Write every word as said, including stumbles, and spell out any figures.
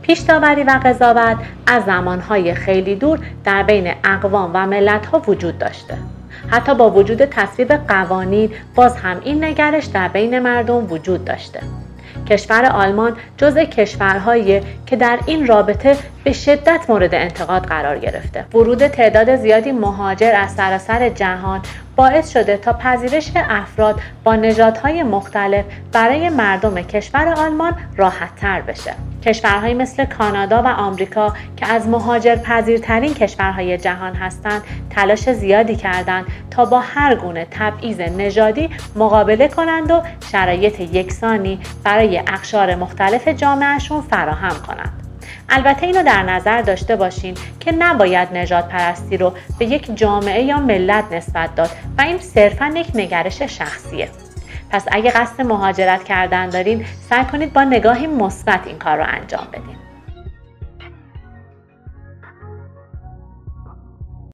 پیش داوری و قضاوت از زمانهای خیلی دور در بین اقوام و ملت‌ها وجود داشته. حتی با وجود تصویب قوانین باز هم این نگرش در بین مردم وجود داشته. کشور آلمان جزء کشورهایی که در این رابطه به شدت مورد انتقاد قرار گرفته. ورود تعداد زیادی مهاجر از سراسر جهان باعث شده تا پذیرش افراد با نژادهای مختلف برای مردم کشور آلمان راحت‌تر بشه. کشورهایی مثل کانادا و آمریکا که از مهاجر پذیرترین کشورهای جهان هستند، تلاش زیادی کردند تا با هر گونه تبعیض نژادی مقابله کنند و شرایط یکسانی برای اقشار مختلف جامعهشون فراهم کنند. البته اینو در نظر داشته باشین که نباید نژاد پرستی رو به یک جامعه یا ملت نسبت داد و این صرفاً یک نگرش شخصیه. پس اگه قصد مهاجرت کردن دارین، سعی کنید با نگاهی مثبت این کار رو انجام بدید.